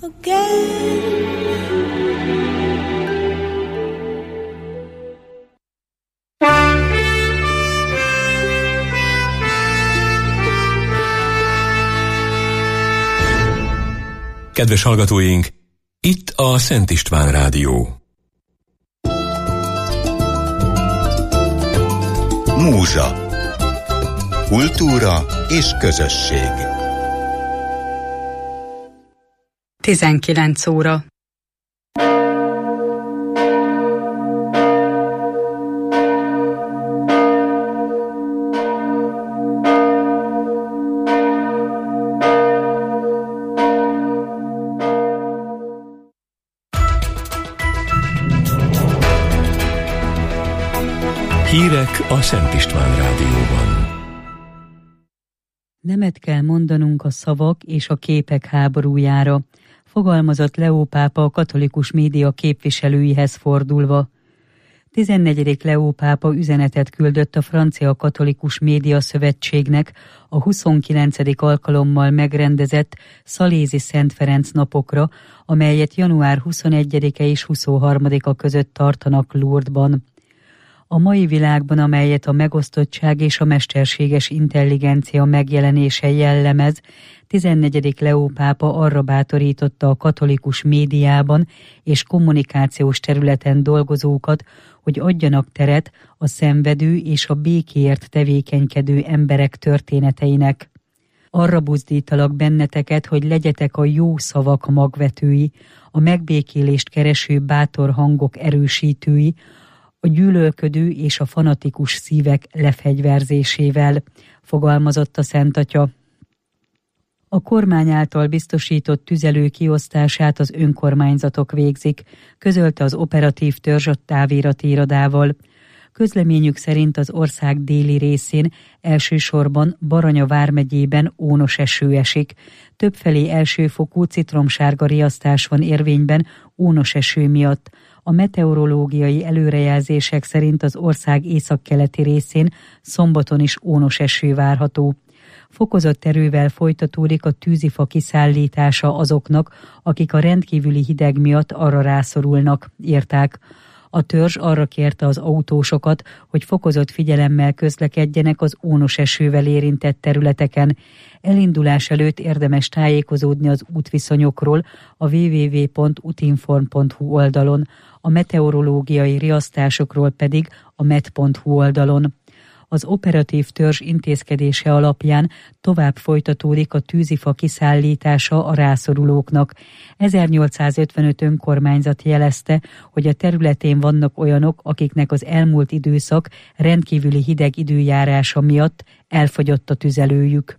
Kedves hallgatóink, itt a Szent István Rádió. Múzsa. Kultúra és közösség. 19 óra. Hírek a Szent István Rádióban. Nemet kell mondanunk a szavak és a képek háborújára, fogalmazott Leó pápa a katolikus média képviselőihez fordulva. 14. Leó pápa üzenetet küldött a Francia Katolikus Média Szövetségnek a 29. alkalommal megrendezett Szalézi Szent Ferenc napokra, amelyet január 21-e és 23-a között tartanak Lourdesban. A mai világban, amelyet a megosztottság és a mesterséges intelligencia megjelenése jellemez, 14. Leó pápa arra bátorította a katolikus médiában és kommunikációs területen dolgozókat, hogy adjanak teret a szenvedő és a békéért tevékenykedő emberek történeteinek. Arra buzdítalak benneteket, hogy legyetek a jó szavak magvetői, a megbékélést kereső bátor hangok erősítői, a gyűlölködő és a fanatikus szívek lefegyverzésével, fogalmazott a Szent Atya. A kormány által biztosított tüzelő kiosztását az önkormányzatok végzik, közölte az operatív törzs a távirati irodával. Közleményük szerint az ország déli részén, elsősorban Baranya vármegyében ónos eső esik. Többfelé elsőfokú citromsárga riasztás van érvényben ónos eső miatt. A meteorológiai előrejelzések szerint az ország északkeleti részén szombaton is ónos eső várható. Fokozott erővel folytatódik a tűzifa kiszállítása azoknak, akik a rendkívüli hideg miatt arra rászorulnak, írták. A törzs arra kérte az autósokat, hogy fokozott figyelemmel közlekedjenek az ónos esővel érintett területeken. Elindulás előtt érdemes tájékozódni az útviszonyokról a www.utinform.hu oldalon, a meteorológiai riasztásokról pedig a met.hu oldalon. Az operatív törzs intézkedése alapján tovább folytatódik a tűzifa kiszállítása a rászorulóknak. 1855 önkormányzat jelezte, hogy a területén vannak olyanok, akiknek az elmúlt időszak rendkívüli hideg időjárása miatt elfogyott a tüzelőjük.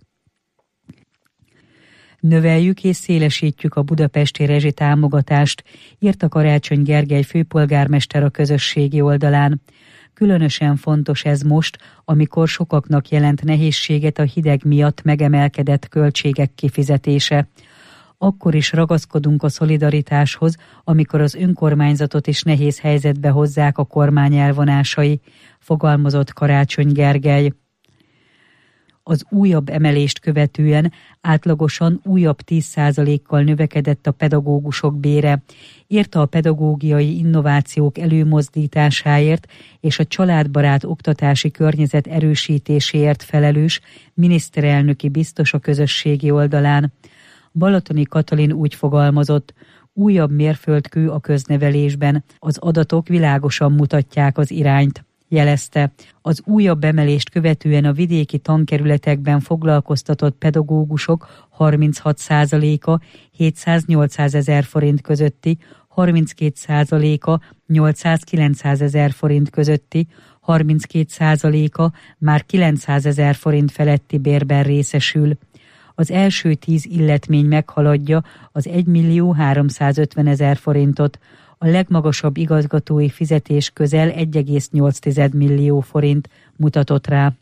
Növeljük és szélesítjük a budapesti rezsitámogatást, írta Karácsony Gergely főpolgármester a közösségi oldalán. Különösen fontos ez most, amikor sokaknak jelent nehézséget a hideg miatt megemelkedett költségek kifizetése. Akkor is ragaszkodunk a szolidaritáshoz, amikor az önkormányzatot is nehéz helyzetbe hozzák a kormány elvonásai, fogalmazott Karácsony Gergely. Az újabb emelést követően átlagosan újabb 10%-kal növekedett a pedagógusok bére, írta a pedagógiai innovációk előmozdításáért és a családbarát oktatási környezet erősítéséért felelős miniszterelnöki biztos a közösségi oldalán. Balatoni Katalin úgy fogalmazott: újabb mérföldkő a köznevelésben, az adatok világosan mutatják az irányt. Jelezte, az újabb emelést követően a vidéki tankerületekben foglalkoztatott pedagógusok 36%-a 700-800 ezer forint közötti, 32%-a 800-900 ezer forint közötti, 32%-a már 900 ezer forint feletti bérben részesül. Az első 10 illetmény meghaladja az 1.350.000 forintot, a legmagasabb igazgatói fizetés közel 1,8 millió forint, mutatott rá.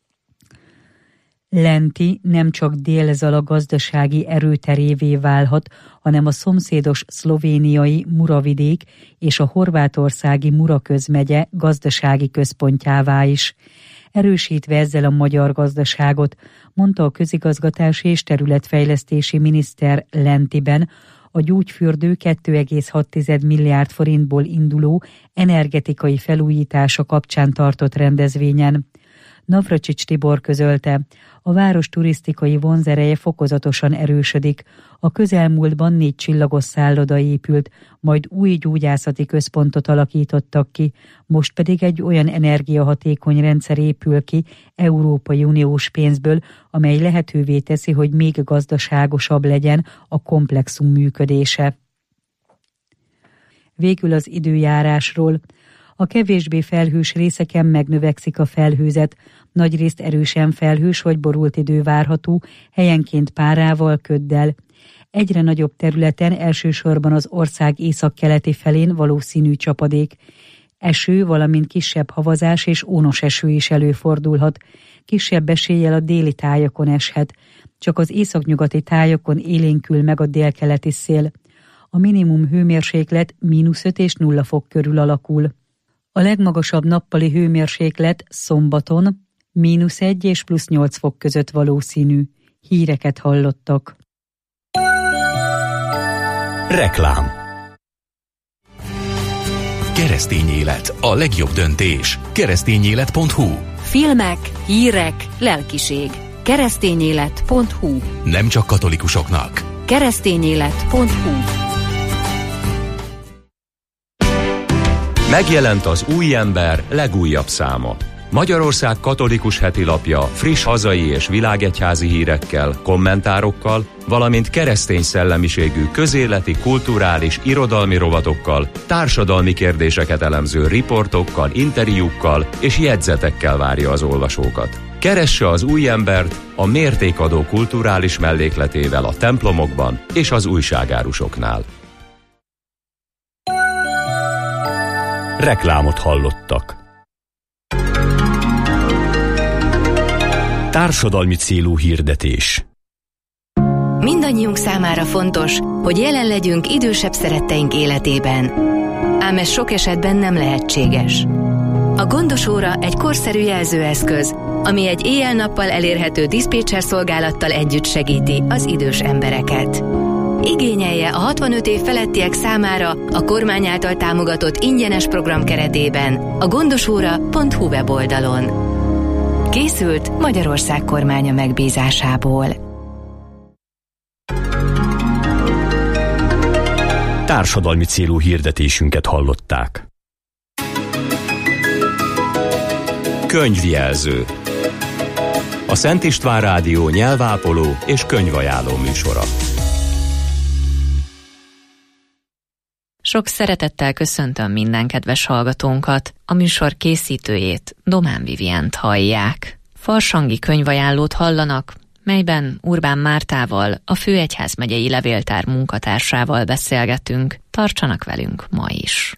Lenti nem csak Dél-Zala gazdasági erőterévé válhat, hanem a szomszédos szlovéniai Muravidék és a horvátországi Mura közmegye gazdasági központjává is, erősítve ezzel a magyar gazdaságot, mondta a közigazgatási és területfejlesztési miniszter Lentiben, a gyógyfürdő 2,6 milliárd forintból induló energetikai felújítása kapcsán tartott rendezvényen. Navracsics Tibor közölte, a város turisztikai vonzereje fokozatosan erősödik. A közelmúltban 4 csillagos szálloda épült, majd új gyógyászati központot alakítottak ki, most pedig egy olyan energiahatékony rendszer épül ki Európai Uniós pénzből, amely lehetővé teszi, hogy még gazdaságosabb legyen a komplexum működése. Végül az időjárásról. A kevésbé felhős részeken megnövekszik a felhőzet, nagyrészt erősen felhős vagy borult idő várható, helyenként párával, köddel. Egyre nagyobb területen, elsősorban az ország északkeleti felén valószínű csapadék. Eső, valamint kisebb havazás és ónos eső is előfordulhat. Kisebb eséllyel a déli tájakon eshet. Csak az északnyugati tájakon élénkül meg a délkeleti szél. A minimum hőmérséklet -5 és 0 fok körül alakul. A legmagasabb nappali hőmérséklet szombaton -1 és +8 fok között valószínű. Híreket hallottak. Reklám. Keresztény élet, a legjobb döntés. Keresztényélet.hu. Filmek, hírek, lelkiség. Keresztényélet.hu. Nem csak katolikusoknak. Keresztényélet.hu. Megjelent az Új Ember legújabb száma. Magyarország katolikus hetilapja friss hazai és világegyházi hírekkel, kommentárokkal, valamint keresztény szellemiségű közéleti, kulturális, irodalmi rovatokkal, társadalmi kérdéseket elemző riportokkal, interjúkkal és jegyzetekkel várja az olvasókat. Keresse az Új Embert a mértékadó kulturális mellékletével a templomokban és az újságárusoknál. Reklámot hallottak. Társadalmi célú hirdetés. Mindannyiunk számára fontos, hogy jelen legyünk idősebb szeretteink életében. Ám ez sok esetben nem lehetséges. A Gondos óra egy korszerű jelzőeszköz, ami egy éjjel-nappal elérhető diszpécser szolgálattal együtt segíti az idős embereket. Igényelje a 65 év felettiek számára a kormány által támogatott ingyenes program keretében a gondosóra.hu weboldalon. Készült Magyarország kormánya megbízásából. Társadalmi célú hirdetésünket hallották. Könyvjelző. A Szent István Rádió nyelvápoló és könyvajánló műsora. Sok szeretettel köszöntöm minden kedves hallgatónkat, a műsor készítőjét, Domán Vivient hallják. Farsangi könyvajánlót hallanak, melyben Urbán Mártával, a Főegyházmegyei Levéltár munkatársával beszélgetünk. Tartsanak velünk ma is!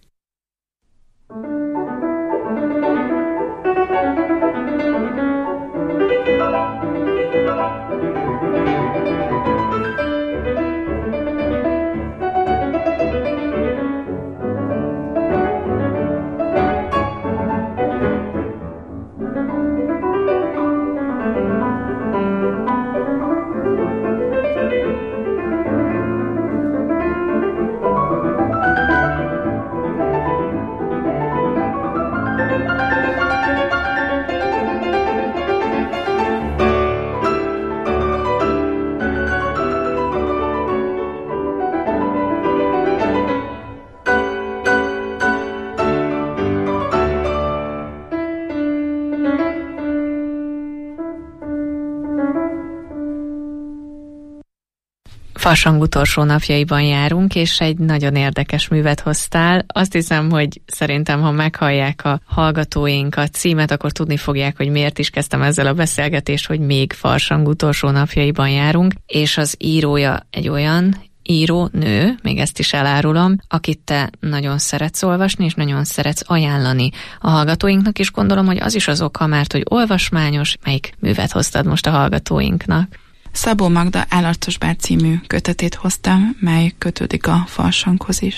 Farsang utolsó napjaiban járunk, és egy nagyon érdekes művet hoztál. Azt hiszem, hogy szerintem, ha meghallják a hallgatóink a címet, akkor tudni fogják, hogy miért is kezdtem ezzel a beszélgetést, hogy még Farsang utolsó napjaiban járunk, és az írója egy olyan író-nő, még ezt is elárulom, akit te nagyon szeretsz olvasni, és nagyon szeretsz ajánlani a hallgatóinknak, és gondolom, hogy az is az oka, mert hogy olvasmányos, melyik művet hoztad most a hallgatóinknak? Szabó Magda Állarcos bár című kötetét hoztam, mely kötődik a Farsanghoz is.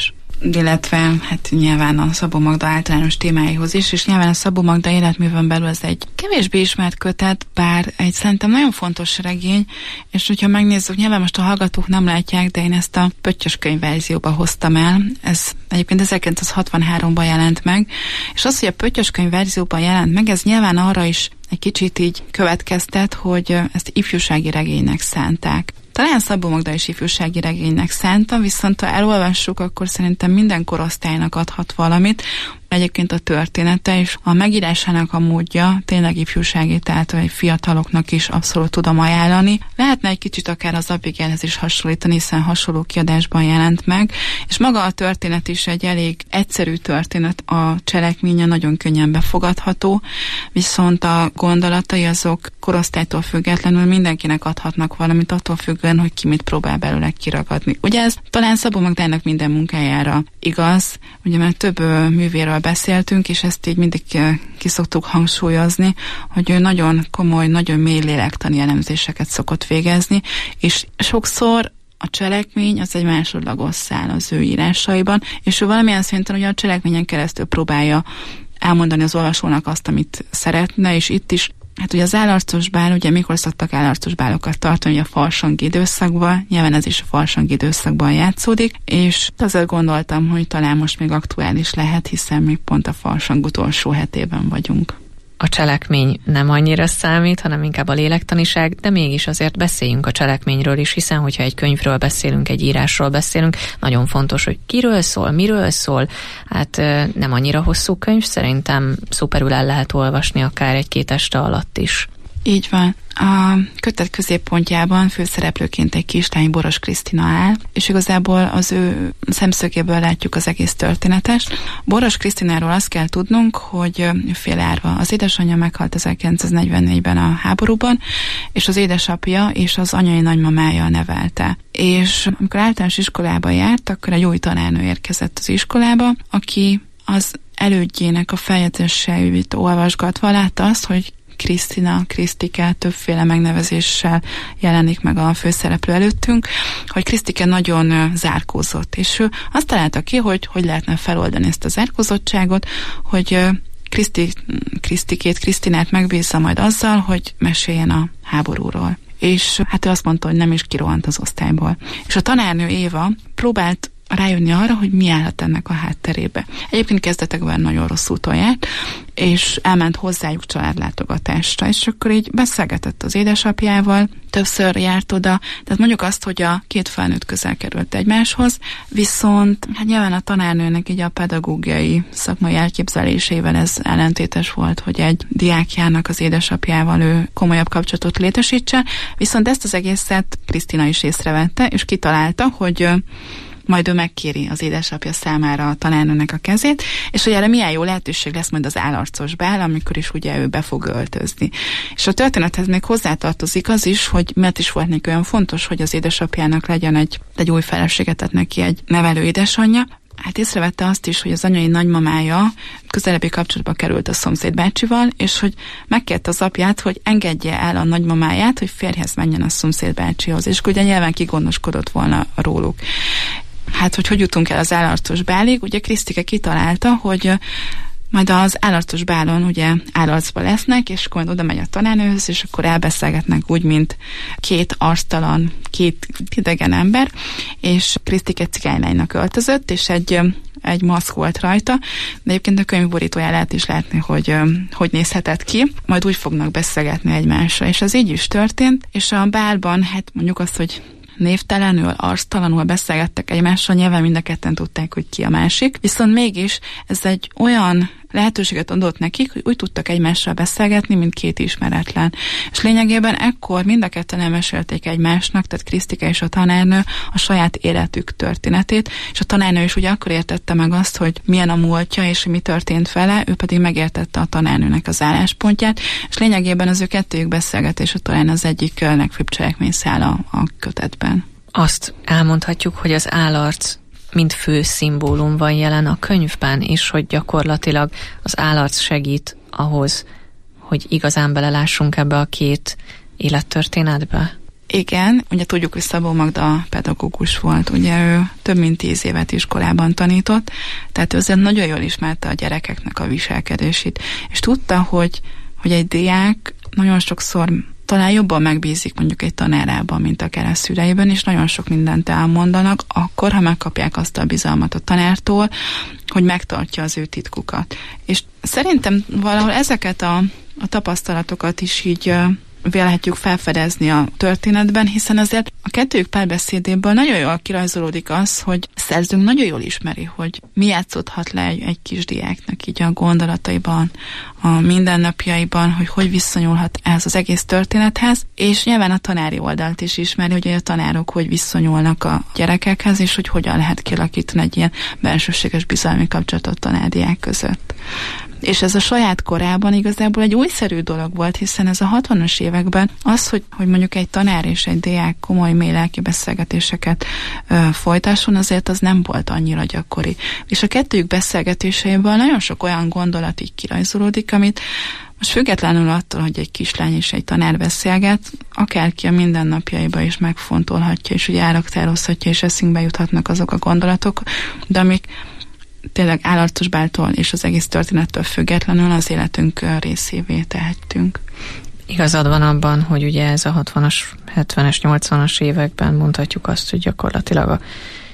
illetve hát nyilván a Szabó Magda általános témáihoz is, és nyilván a Szabó Magda életművön belül ez egy kevésbé ismert kötet, bár egy szerintem nagyon fontos regény, és hogyha megnézzük, nyilván most a hallgatók nem látják, de én ezt a Pöttyös könyv verzióba hoztam el, ez egyébként 1963-ban jelent meg, és az, hogy a Pöttyös könyv verzióban jelent meg, ez nyilván arra is egy kicsit így következtet, hogy ezt ifjúsági regénynek szánták. Talán Szabó Magda is ifjúsági regénynek szánta, viszont ha elolvassuk, akkor szerintem minden korosztálynak adhat valamit. Egyébként a története és a megírásának a módja tényleg ifjúsági, tehát fiataloknak is abszolút tudom ajánlani. Lehetne egy kicsit akár az Abigailhez is hasonlítani, hiszen hasonló kiadásban jelent meg, és maga a történet is egy elég egyszerű történet, a cselekménye nagyon könnyen befogadható, viszont a gondolatai azok korosztálytól függetlenül mindenkinek adhatnak valamit, attól függően, hogy ki mit próbál belőle kiragadni. Ugye ez talán Szabó Magdának minden munkájára igaz, ugye már több művéről beszéltünk, és ezt így mindig ki szoktuk hangsúlyozni, hogy ő nagyon komoly, nagyon mély lélektani elemzéseket szokott végezni, és sokszor a cselekmény az egy másodlagos szál az ő írásaiban, és ő valamilyen szinten ugye a cselekményen keresztül próbálja elmondani az olvasónak azt, amit szeretne, és itt is hát ugye az állarcos bál, ugye mikor szoktak állarcos bálokat tartani, a farsangi időszakban, nyilván ez is a farsangi időszakban játszódik, és azért gondoltam, hogy talán most még aktuális lehet, hiszen még pont a farsang utolsó hetében vagyunk. A cselekmény nem annyira számít, hanem inkább a lélektaniság, de mégis azért beszéljünk a cselekményről is, hiszen hogyha egy könyvről beszélünk, egy írásról beszélünk, nagyon fontos, hogy kiről szól, miről szól. Hát nem annyira hosszú könyv, szerintem szuperül el lehet olvasni akár egy-két este alatt is. Így van. A kötet középpontjában főszereplőként egy kislány, Boros Krisztina áll, és igazából az ő szemszögéből látjuk az egész történetet. Boros Krisztináról azt kell tudnunk, hogy félárva. Az édesanyja meghalt 1944-ben a háborúban, és az édesapja és az anyai nagymamája nevelte. És amikor általános iskolába járt, akkor egy új tanárnő érkezett az iskolába, aki az elődjének a feljegyzéseit olvasgatva látta azt, hogy Krisztina, Krisztike többféle megnevezéssel jelenik meg a főszereplő előttünk, hogy Krisztike nagyon zárkózott, és ő azt találta ki, hogy lehetne feloldani ezt a zárkózottságot, hogy Krisztinát megbízza majd azzal, hogy meséljen a háborúról. És hát ő azt mondta, hogy nem is kirohant az osztályból. És a tanárnő Éva próbált rájönni arra, hogy mi állhat ennek a hátterébe. Egyébként kezdetekben nagyon rossz úton járt, és elment hozzájuk családlátogatásra, és akkor így beszélgetett az édesapjával, többször járt oda, tehát mondjuk azt, hogy a két felnőtt közel került egymáshoz, viszont hát nyilván a tanárnőnek így a pedagógiai szakmai elképzelésével ez ellentétes volt, hogy egy diákjának az édesapjával ő komolyabb kapcsolatot létesítse, viszont ezt az egészet Krisztina is észrevette, és kitalálta, hogy majd ő megkéri az édesapja számára a tanárnőnek a kezét, és hogy erre milyen jó lehetőség lesz majd az állarcos bál, amikor is ugye ő be fog öltözni. És a történethez még hozzátartozik az is, hogy miért is volt neki olyan fontos, hogy az édesapjának legyen egy új feleséget, tehát neki egy nevelő édesanyja. Hát észrevette azt is, hogy az anyai nagymamája közelebbi kapcsolatba került a szomszéd bácsival, és hogy megkérte az apját, hogy engedje el a nagymamáját, hogy férjhez menjen a szomszéd bácsihoz, és ugye nyilván kigondoskodott volna róluk. Hát, hogy jutunk el az állarcos bálig, ugye Krisztike kitalálta, hogy majd az állarcos bálon ugye állarcba lesznek, és akkor oda megy a tanárnőhöz, és akkor elbeszélgetnek úgy, mint két arctalan, két idegen ember, és Krisztike cigánylánynak öltözött, és egy maszk volt rajta, de egyébként a könyv borítóján lehet is látni, hogy nézhetett ki, majd úgy fognak beszélgetni egymásra, és az így is történt, és a bálban, hát mondjuk azt, hogy névtelenül, arctalanul beszélgettek egymással, nyilván mind a ketten tudták, hogy ki a másik, viszont mégis ez egy olyan lehetőséget adott nekik, hogy úgy tudtak egymással beszélgetni, mint két ismeretlen. És lényegében ekkor mind a ketten elmesélték egymásnak, tehát Krisztike és a tanárnő a saját életük történetét, és a tanárnő is ugye akkor értette meg azt, hogy milyen a múltja, és hogy mi történt vele, ő pedig megértette a tanárnőnek az álláspontját, és lényegében az ő kettőjük beszélgetése talán az egyik legfőbb cselekményszál a kötetben. Azt elmondhatjuk, hogy az állarc mint fő szimbólum van jelen a könyvben, és hogy gyakorlatilag az állarc segít ahhoz, hogy igazán belelássunk ebbe a két élettörténetbe? Igen, ugye tudjuk, hogy Szabó Magda pedagógus volt, ugye ő több mint 10 évet iskolában tanított, tehát ő azért nagyon jól ismerte a gyerekeknek a viselkedését, és tudta, hogy egy diák nagyon sokszor talán jobban megbízik mondjuk egy tanárában, mint akár a szüleiben, és nagyon sok mindent elmondanak, akkor, ha megkapják azt a bizalmat a tanártól, hogy megtartja az ő titkukat. És szerintem valahol ezeket a tapasztalatokat is így vélhetjük felfedezni a történetben, hiszen azért a kettőjük párbeszédéből nagyon jól kirajzolódik az, hogy szerzőnk nagyon jól ismeri, hogy mi játszódhat le egy kisdiáknak így a gondolataiban, a mindennapjaiban, hogy viszonyulhat ez az egész történethez, és nyilván a tanári oldalt is ismeri, hogy a tanárok hogy viszonyulnak a gyerekekhez, és hogy hogyan lehet kialakítani egy ilyen bensőséges bizalmi kapcsolatot tanárdiák között. És ez a saját korában igazából egy újszerű dolog volt, hiszen ez a 60-as években az, hogy mondjuk egy tanár és egy diák komoly mély lelki beszélgetéseket folytasson, azért az nem volt annyira gyakori. És a kettőjük beszélgetéseiből nagyon sok olyan gondolat így kirajzolódik, amit most függetlenül attól, hogy egy kislány és egy tanár beszélget, akárki a mindennapjaiba is megfontolhatja, és ugye elraktározhatja, és eszünkbe juthatnak azok a gondolatok, de amik tényleg Állatos Báltól és az egész történettől függetlenül az életünk részévé tehettünk. Igazad van abban, hogy ugye ez a 60-as, 70-es, 80-as években mondhatjuk azt, hogy gyakorlatilag a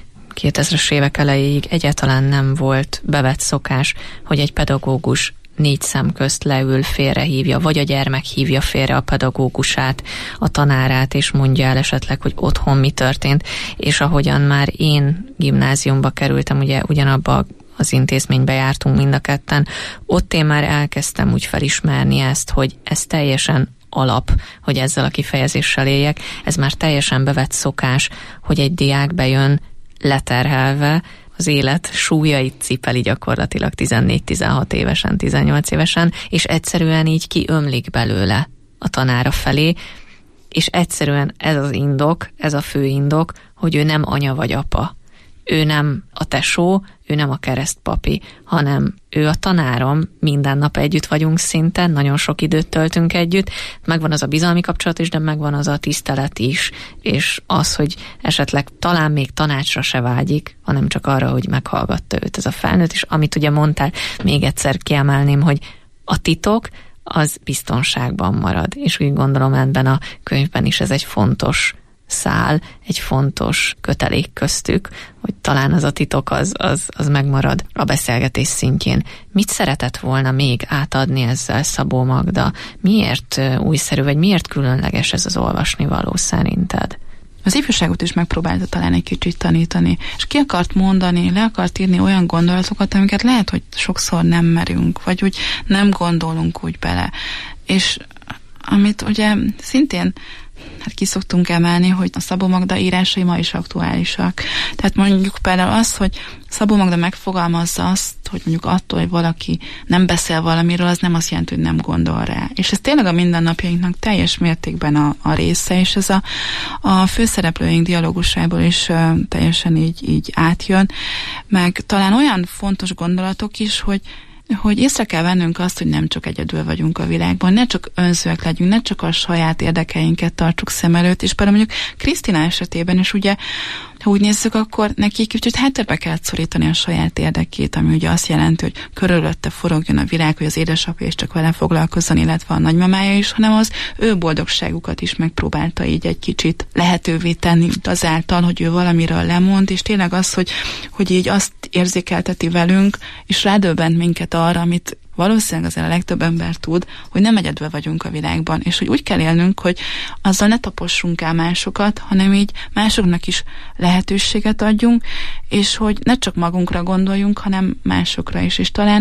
2000-es évek elejéig egyáltalán nem volt bevett szokás, hogy egy pedagógus 4 szem közt leül, félrehívja, vagy a gyermek hívja félre a pedagógusát, a tanárát, és mondja el esetleg, hogy otthon mi történt, és ahogyan már én gimnáziumba kerültem, ugye ugyanabba az intézménybe jártunk mind a ketten, ott én már elkezdtem úgy felismerni ezt, hogy ez teljesen alap, hogy ezzel a kifejezéssel éljek, ez már teljesen bevett szokás, hogy egy diák bejön leterhelve, az élet súlyait cipeli gyakorlatilag 14-16 évesen, 18 évesen, és egyszerűen így kiömlik belőle a tanára felé, és egyszerűen ez az indok, ez a fő indok, hogy ő nem anya vagy apa. Ő nem a tesó, ő nem a keresztpapi, hanem ő a tanárom, minden nap együtt vagyunk szinte, nagyon sok időt töltünk együtt, megvan az a bizalmi kapcsolat is, de megvan az a tisztelet is, és az, hogy esetleg talán még tanácsra se vágyik, hanem csak arra, hogy meghallgatta őt ez a felnőtt, és amit ugye mondtál, még egyszer kiemelném, hogy a titok az biztonságban marad, és úgy gondolom ebben a könyvben is ez egy fontos szál, egy fontos kötelék köztük, hogy talán az a titok az megmarad a beszélgetés szintjén. Mit szeretett volna még átadni ezzel Szabó Magda? Miért újszerű, vagy miért különleges ez az olvasnivaló szerinted? Az ifjúságot is megpróbálta talán egy kicsit tanítani, és ki akart mondani, le akart írni olyan gondolatokat, amiket lehet, hogy sokszor nem merünk, vagy úgy nem gondolunk úgy bele. És amit ugye szintén ki szoktunk emelni, hogy a Szabó Magda írásai ma is aktuálisak. Tehát mondjuk például az, hogy Szabó Magda megfogalmazza azt, hogy mondjuk attól, hogy valaki nem beszél valamiről, az nem azt jelenti, hogy nem gondol rá. És ez tényleg a mindennapjainknak teljes mértékben a része, és ez a főszereplőink dialógusából is teljesen így átjön. Meg talán olyan fontos gondolatok is, hogy észre kell vennünk azt, hogy nem csak egyedül vagyunk a világban, ne csak önzőek legyünk, ne csak a saját érdekeinket tartsuk szem előtt, és például mondjuk Krisztina esetében is ugye, ha úgy nézzük, akkor neki kicsit háttérbe kell szorítani a saját érdekét, ami ugye azt jelenti, hogy körülötte forogjon a világ, hogy az édesapja is csak vele foglalkozzon, illetve a nagymamája is, hanem az ő boldogságukat is megpróbálta így egy kicsit lehetővé tenni azáltal, hogy ő valamiről lemond, és tényleg az, hogy így azt érzékelteti velünk, és rádöbbent minket arra, amit valószínűleg azért a legtöbb ember tud, hogy nem egyedül vagyunk a világban, és hogy úgy kell élnünk, hogy azzal ne tapossunk el másokat, hanem így másoknak is lehetőséget adjunk, és hogy ne csak magunkra gondoljunk, hanem másokra is. És talán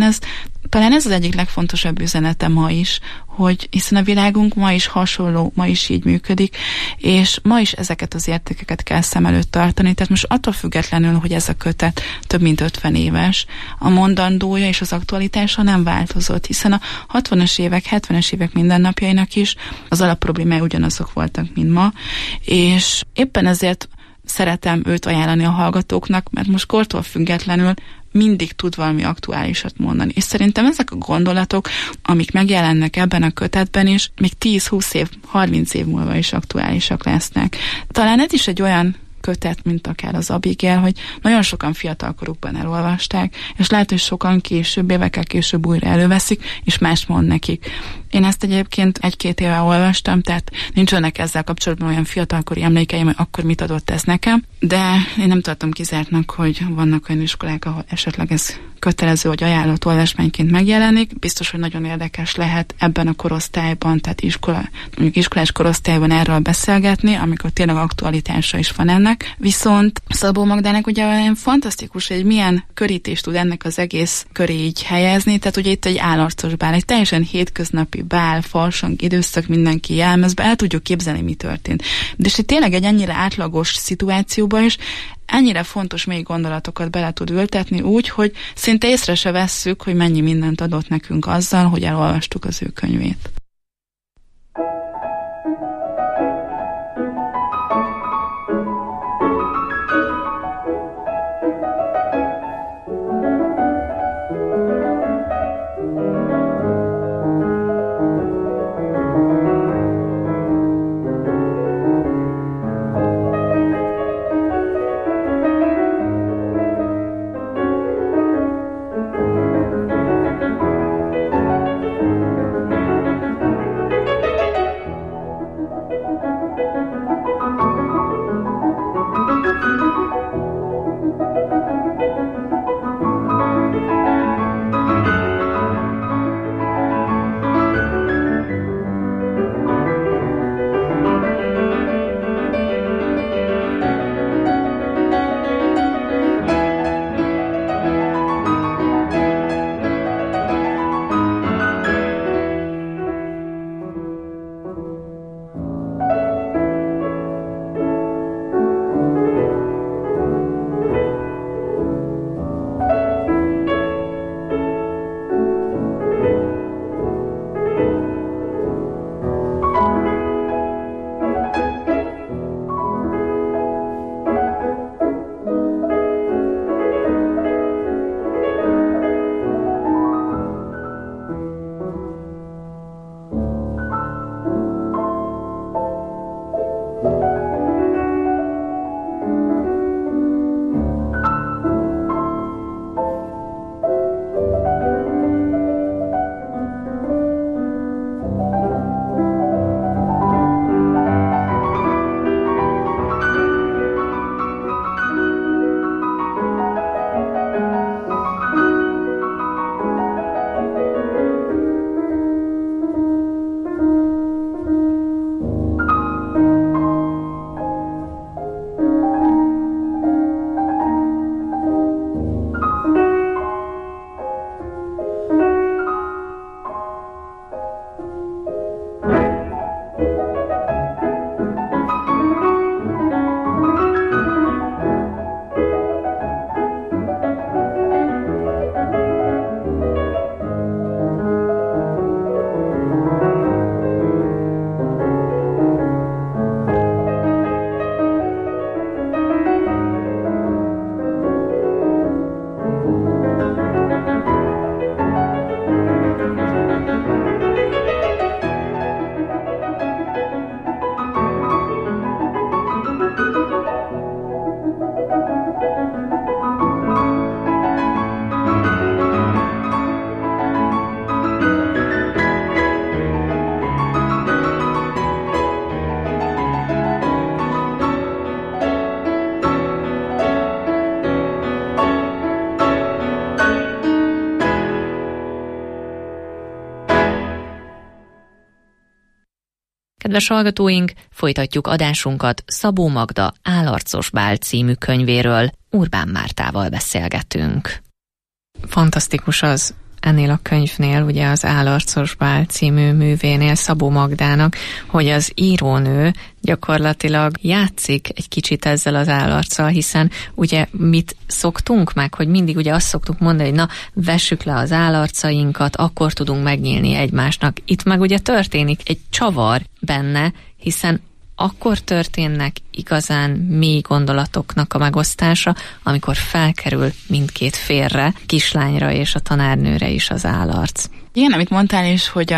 ez az egyik legfontosabb üzenete ma is, hogy hiszen a világunk ma is hasonló, ma is így működik, és ma is ezeket az értékeket kell szem előtt tartani. Tehát most attól függetlenül, hogy ez a kötet több mint 50 éves, a mondandója és az aktualitása nem változott, hiszen a 60-as évek, 70-es évek mindennapjainak is az alapproblémái ugyanazok voltak, mint ma, és éppen ezért szeretem őt ajánlani a hallgatóknak, mert most kortól függetlenül mindig tud valami aktuálisat mondani. És szerintem ezek a gondolatok, amik megjelennek ebben a kötetben is, még 10-20 év, 30 év múlva is aktuálisak lesznek. Talán ez is egy olyan kötet, mint akár az Abigail, hogy nagyon sokan fiatalkorukban elolvasták, és lehet, hogy sokan később, évekkel később újra előveszik, és más mond nekik. Én ezt egyébként 1-2 éve olvastam, tehát nincsenek ezzel kapcsolatban olyan fiatalkori emlékeim, hogy akkor mit adott ez nekem, de én nem tartom kizártnak, hogy vannak olyan iskolák, ahol esetleg ez kötelező, hogy ajánlott olvasmányként megjelenik. Biztos, hogy nagyon érdekes lehet ebben a korosztályban, tehát mondjuk iskolás korosztályban erről beszélgetni, amikor tényleg aktualitása is van ennek. Viszont Szabó Magdának ugye olyan fantasztikus, hogy milyen körítést tud ennek az egész köré így helyezni, tehát ugye itt egy állarcos bál, egy teljesen hétköznapi bál, farsang időszak, mindenki jelmezbe, el tudjuk képzelni, mi történt. De és tényleg egy ennyire átlagos szituációban is ennyire fontos mély gondolatokat bele tud ültetni úgy, hogy szinte észre se vesszük, hogy mennyi mindent adott nekünk azzal, hogy elolvastuk az ő könyvét. Kedves hallgatóink, folytatjuk adásunkat Szabó Magda Álarcos bál című könyvéről. Urbán Mártával beszélgetünk. Fantasztikus az ennél a könyvnél, ugye az Álarcos bál című művénél Szabó Magdának, hogy az írónő gyakorlatilag játszik egy kicsit ezzel az állarccal, hiszen ugye mit szoktunk meg, hogy mindig ugye azt szoktuk mondani, hogy na, vessük le az állarcainkat, akkor tudunk megnyílni egymásnak. Itt meg ugye történik egy csavar benne, hiszen akkor történnek igazán mély gondolatoknak a megosztása, amikor felkerül mindkét félre, kislányra és a tanárnőre is az állarc. Igen, amit mondtál is, hogy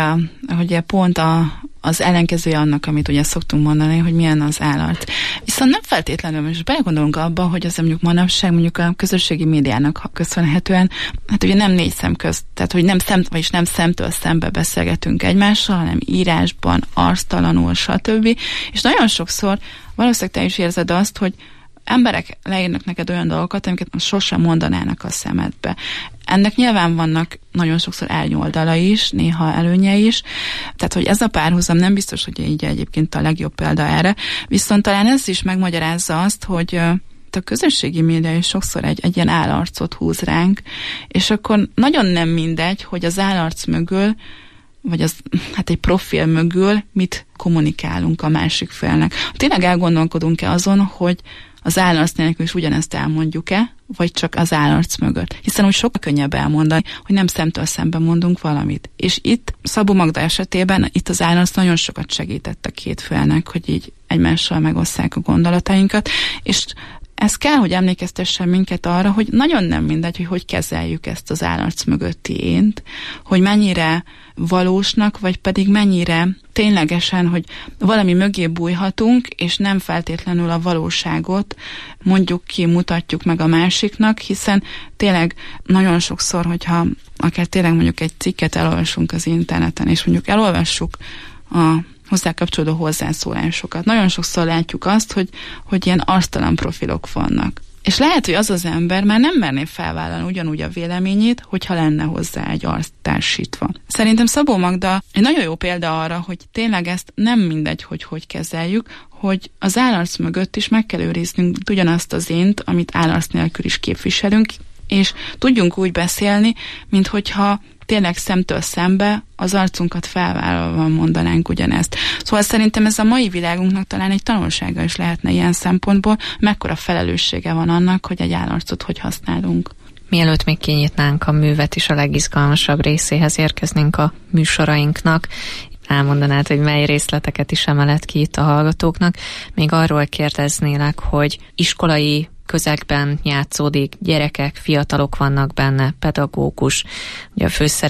pont az ellenkezője annak, amit ugye szoktunk mondani, hogy milyen az állarc. Viszont nem feltétlenül, most belegondolunk abba, hogy az mondjuk manapság mondjuk a közösségi médiának köszönhetően, hát ugye nem négy szem közt, tehát hogy nem szemtől szembe beszélgetünk egymással, hanem írásban, arctalanul, stb. És nagyon sokszor valószínűleg te is érzed azt, hogy emberek leírnak neked olyan dolgokat, amiket sosem mondanának a szemedbe. Ennek nyilván vannak nagyon sokszor elnyoldala is, néha előnye is, tehát hogy ez a párhuzam nem biztos, hogy így egyébként a legjobb példa erre, viszont talán ez is megmagyarázza azt, hogy a közösségi média is sokszor egy ilyen állarcot húz ránk, és akkor nagyon nem mindegy, hogy az állarc mögül, vagy egy profil mögül mit kommunikálunk a másik félnek. Tényleg elgondolkodunk-e azon, hogy az állarc nélkül is ugyanezt elmondjuk-e, vagy csak az állarc mögött. Hiszen úgy sokkal könnyebb elmondani, hogy nem szemtől szembe mondunk valamit. És itt Szabó Magda esetében itt az állarc nagyon sokat segített a két félnek, hogy így egymással megosszák a gondolatainkat, és ez kell, hogy emlékeztessen minket arra, hogy nagyon nem mindegy, hogy kezeljük ezt az állarc mögötti ént, hogy mennyire valósnak, vagy pedig mennyire ténylegesen, hogy valami mögé bújhatunk, és nem feltétlenül a valóságot mondjuk ki, mutatjuk meg a másiknak, hiszen tényleg nagyon sokszor, hogyha akár tényleg mondjuk egy cikket elolvasunk az interneten, és mondjuk elolvassuk a hozzá kapcsolódó hozzászólásokat. Nagyon sokszor látjuk azt, hogy ilyen arctalan profilok vannak. És lehet, hogy az ember már nem merné felvállalni ugyanúgy a véleményét, hogyha lenne hozzá egy arc társítva. Szerintem Szabó Magda egy nagyon jó példa arra, hogy tényleg ezt nem mindegy, hogy kezeljük, hogy az állarc mögött is meg kell őriznünk ugyanazt az ént, amit állarc nélkül is képviselünk, és tudjunk úgy beszélni, mint hogyha tényleg szemtől szembe az arcunkat felvállalva mondanánk ugyanezt. Szóval szerintem ez a mai világunknak talán egy tanulsága is lehetne ilyen szempontból, mekkora felelőssége van annak, hogy egy állarcot hogy használunk. Mielőtt még kinyitnánk a művet is, a legizgalmasabb részéhez érkeznénk a műsorainknak, elmondanád, hogy mely részleteket is emeled ki itt a hallgatóknak. Még arról kérdeznélek, hogy iskolai közegben játszódik, gyerekek, fiatalok vannak benne, pedagógus, ugye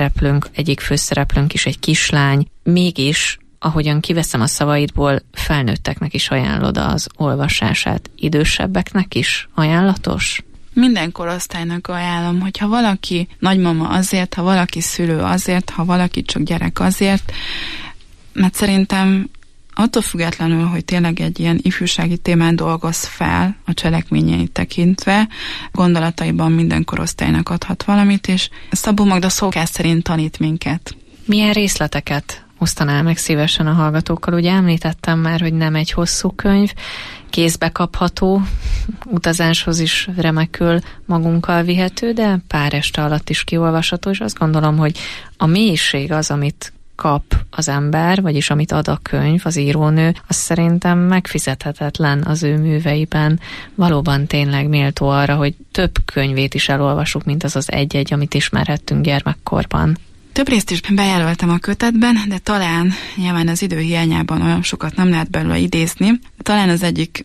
egyik főszereplőnk is egy kislány, mégis, ahogyan kiveszem a szavaidból, felnőtteknek is ajánlod az olvasását, idősebbeknek is ajánlatos? Minden korosztálynak ajánlom, hogyha valaki nagymama azért, ha valaki szülő azért, ha valaki csak gyerek azért, mert szerintem attól függetlenül, hogy tényleg egy ilyen ifjúsági témán dolgoz fel a cselekményeit tekintve, gondolataiban minden korosztálynak adhat valamit, és Szabó Magda szokás szerint tanít minket. Milyen részleteket osztanál meg szívesen a hallgatókkal? Ugye említettem már, hogy nem egy hosszú könyv, kézbe kapható, utazáshoz is remekül magunkkal vihető, de pár este alatt is kiolvasható, és azt gondolom, hogy a mélység az, amit kap az ember, vagyis amit ad a könyv, az írónő, az szerintem megfizethetetlen az ő műveiben. Valóban tényleg méltó arra, hogy több könyvét is elolvasuk, mint az az egy-egy, amit ismerhettünk gyermekkorban. Több részt is bejelöltem a kötetben, de talán nyilván az idő hiányában olyan sokat nem lehet belőle idézni. Talán az egyik,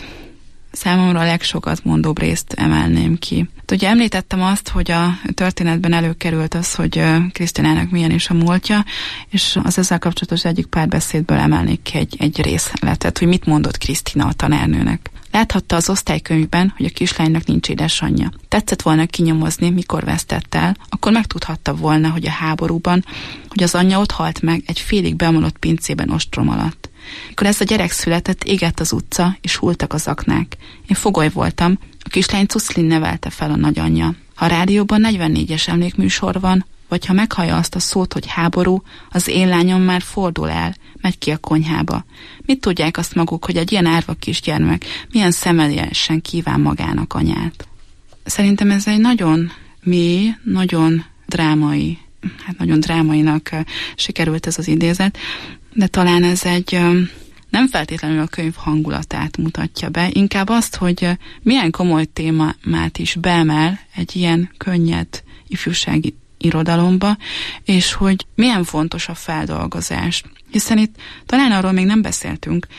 számomra a legsokat mondóbb részt emelném ki. Ugye említettem azt, hogy a történetben előkerült az, hogy Krisztinának milyen is a múltja, és az ezzel kapcsolatos egyik párbeszédből emelnék ki egy részletet, hogy mit mondott Krisztina a tanárnőnek. Láthatta az osztálykönyvben, hogy a kislánynak nincs édesanyja. Tetszett volna kinyomozni, mikor vesztett el, akkor megtudhatta volna, hogy a háborúban, hogy az anyja ott halt meg egy félig beomlott pincében ostrom alatt. Mikor ez a gyerek született, égett az utca, és hultak az aknák. Én fogoly voltam, a kislány Cuszlin nevelte fel a nagyanyja. Ha a rádióban 44-es emlékműsor van, vagy ha meghallja azt a szót, hogy háború, az én lányom már fordul el, megy ki a konyhába. Mit tudják azt maguk, hogy egy ilyen árva kisgyermek milyen szemeljesen kíván magának anyát? Szerintem ez egy nagyon mély, nagyon drámai, nagyon drámainak sikerült ez az idézet, de talán ez egy nem feltétlenül a könyv hangulatát mutatja be, inkább azt, hogy milyen komoly témát is beemel egy ilyen könnyed ifjúsági irodalomba, és hogy milyen fontos a feldolgozás. Hiszen itt talán arról még nem beszéltünk,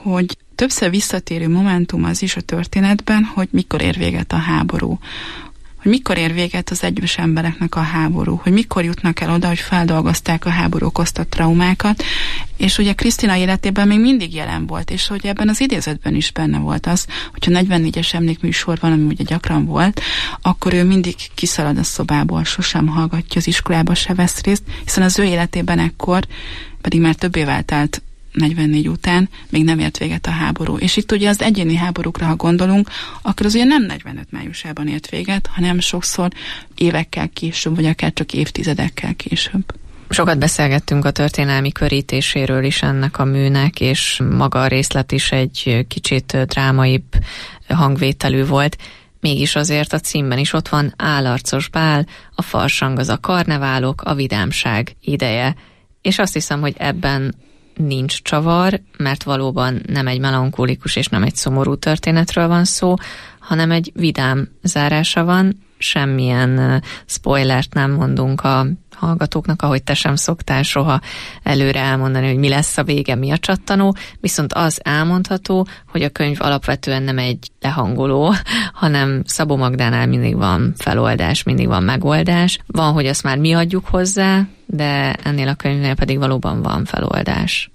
hogy többször visszatérő momentum az is a történetben, hogy mikor ér véget a háború. Hogy mikor ér véget az egyes embereknek a háború, hogy mikor jutnak el oda, hogy feldolgozták a háború okozta traumákat, és ugye Krisztina életében még mindig jelen volt, és hogy ebben az idézetben is benne volt az, hogyha 44-es emlékműsor van, ami ugye gyakran volt, akkor ő mindig kiszalad a szobából, sosem hallgatja, az iskolába se vesz részt, hiszen az ő életében ekkor, pedig már több év eltelt 44 után még nem ért véget a háború. És itt ugye az egyéni háborúkra, ha gondolunk, akkor az ugye nem 45 májusában ért véget, hanem sokszor évekkel később, vagy akár csak évtizedekkel később. Sokat beszélgettünk a történelmi körítéséről is ennek a műnek, és maga a részlet is egy kicsit drámaibb hangvételű volt. Mégis azért a címben is ott van Álarcos bál, a farsang az a karneválok, a vidámság ideje. És azt hiszem, hogy ebben nincs csavar, mert valóban nem egy melankolikus és nem egy szomorú történetről van szó, hanem egy vidám zárása van, semmilyen spoilert nem mondunk a hallgatóknak, ahogy te sem szoktál soha előre elmondani, hogy mi lesz a vége, mi a csattanó, viszont az elmondható, hogy a könyv alapvetően nem egy lehangoló, hanem Szabó Magdánál mindig van feloldás, mindig van megoldás. Van, hogy azt már mi adjuk hozzá, de ennél a könyvnél pedig valóban van feloldás.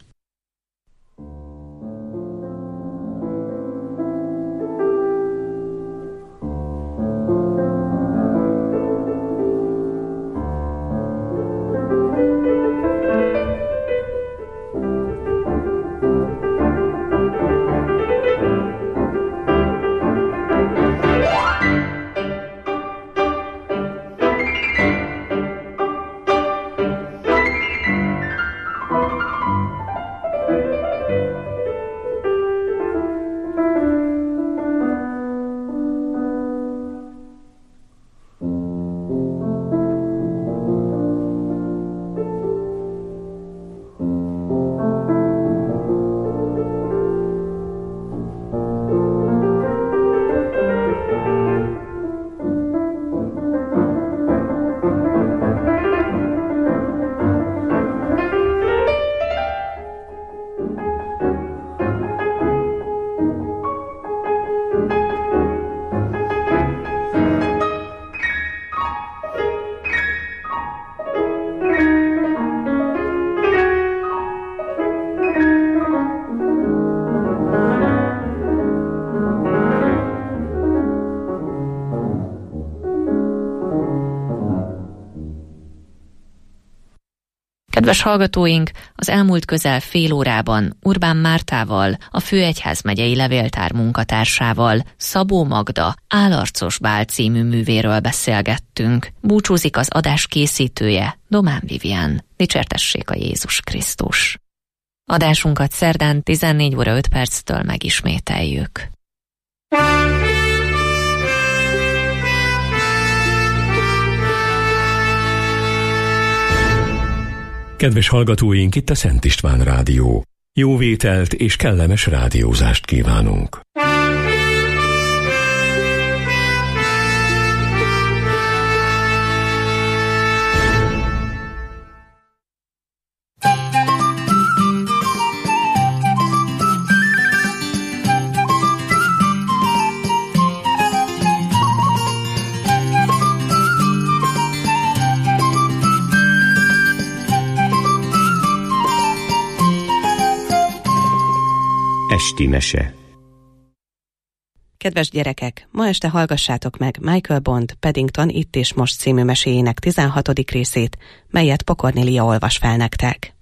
Kedves hallgatóink, az elmúlt közel fél órában Urbán Mártával, a Főegyházmegyei Levéltár munkatársával, Szabó Magda Álarcos bál című művéről beszélgettünk. Búcsúzik az adás készítője, Domán Vivien. Dicsértessék a Jézus Krisztus. Adásunkat szerdán 14 óra 5 perctől megismételjük. Kedves hallgatóink, itt a Szent István Rádió. Jó vételt és kellemes rádiózást kívánunk. Esti mese. Kedves gyerekek, ma este hallgassátok meg Michael Bond Paddington Itt és Most című meséjének 16. részét, melyet Pokornélia olvas fel nektek.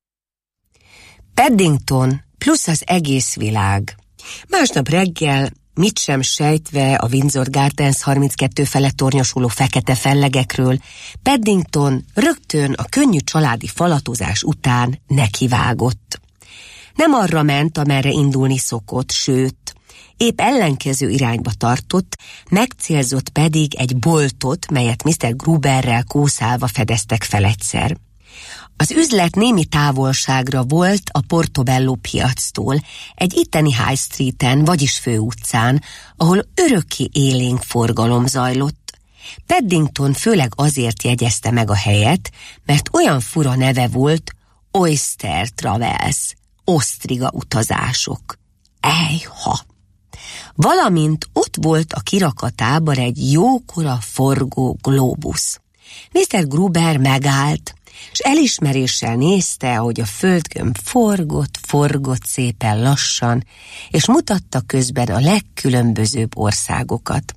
Paddington plusz az egész világ. Másnap reggel, mit sem sejtve a Windsor Gardens 32 felett tornyosuló fekete fellegekről, Paddington rögtön a könnyű családi falatozás után nekivágott. Nem arra ment, amerre indulni szokott, sőt, épp ellenkező irányba tartott, megcélzott pedig egy boltot, melyet Mr. Gruberrel kószálva fedeztek fel egyszer. Az üzlet némi távolságra volt a Portobello piactól, egy itteni High Streeten, vagyis főutcán, ahol örökké élénk forgalom zajlott. Paddington főleg azért jegyezte meg a helyet, mert olyan fura neve volt, Oyster Travels, osztriga utazások. Ejha! Valamint ott volt a kirakatában egy jókora forgó glóbusz. Mr. Gruber megállt, és elismeréssel nézte, ahogy a földgömb forgott szépen lassan, és mutatta közben a legkülönbözőbb országokat.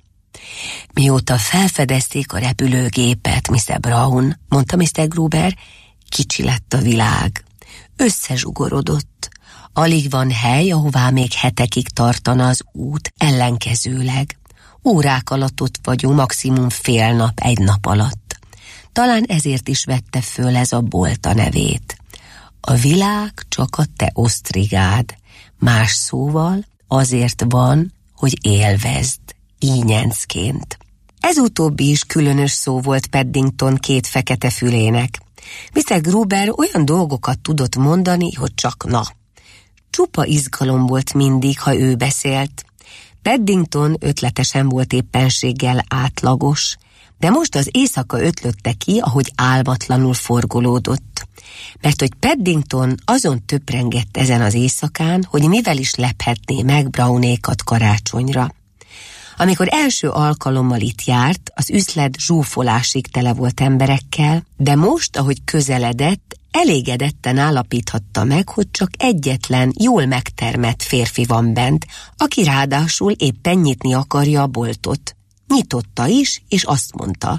Mióta felfedezték a repülőgépet, Mr. Brown, mondta Mr. Gruber, kicsi lett a világ. Összezsugorodott. Alig van hely, ahová még hetekig tartana az út, ellenkezőleg. Órák alatt ott vagyunk, maximum fél nap, egy nap alatt. Talán ezért is vette föl ez a bolt a nevét. A világ csak a te osztrigád. Más szóval azért van, hogy élvezd, ínyencként. Ez utóbbi is különös szó volt Paddington két fekete fülének. Mr. Gruber olyan dolgokat tudott mondani, hogy csak na. Csupa izgalom volt mindig, ha ő beszélt. Paddington ötletesen volt éppenséggel átlagos, de most az éjszaka ötlötte ki, ahogy álmatlanul forgolódott. Mert hogy Paddington azon töprengett ezen az éjszakán, hogy mivel is lephetné meg Brownékat karácsonyra. Amikor első alkalommal itt járt, az üzlet zsúfolásig tele volt emberekkel, de most, ahogy közeledett, elégedetten állapíthatta meg, hogy csak egyetlen, jól megtermett férfi van bent, aki ráadásul éppen nyitni akarja a boltot. Nyitotta is, és azt mondta: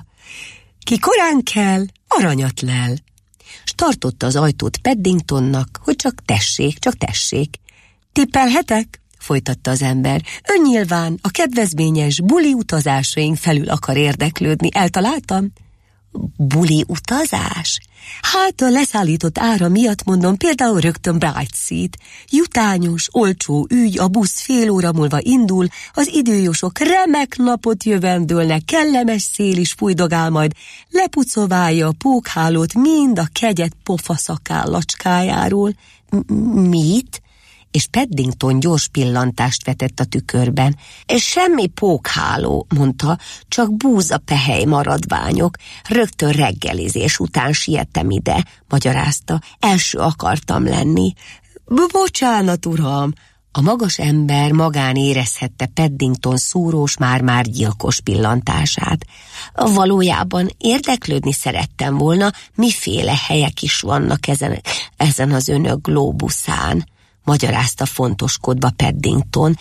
ki korán kell, aranyat lel. S tartotta az ajtót Paddingtonnak, hogy csak tessék. Tippelhetek? Folytatta az ember. Ön nyilván a kedvezményes buli utazásaink felül akar érdeklődni. Eltaláltam? Buli utazás? Hát a leszállított ára miatt mondom, például rögtön Brightsea-t. Jutányos, olcsó ügy, a busz fél óra múlva indul, az időjósok remek napot jövendőlnek, kellemes szél is fújdogál majd, lepucoválja a pókhálót mind a kegyet pofaszakállacskájáról. Mit? És Paddington gyors pillantást vetett a tükörben. Semmi pókháló, mondta, csak búzapehely maradványok. Rögtön reggelizés után siettem ide, magyarázta. Első akartam lenni. Bocsánat, uram! A magas ember magán érezhette Paddington szúrós, már-már gyilkos pillantását. Valójában érdeklődni szerettem volna, miféle helyek is vannak ezen az önök glóbuszán, magyarázta fontoskodva Paddington.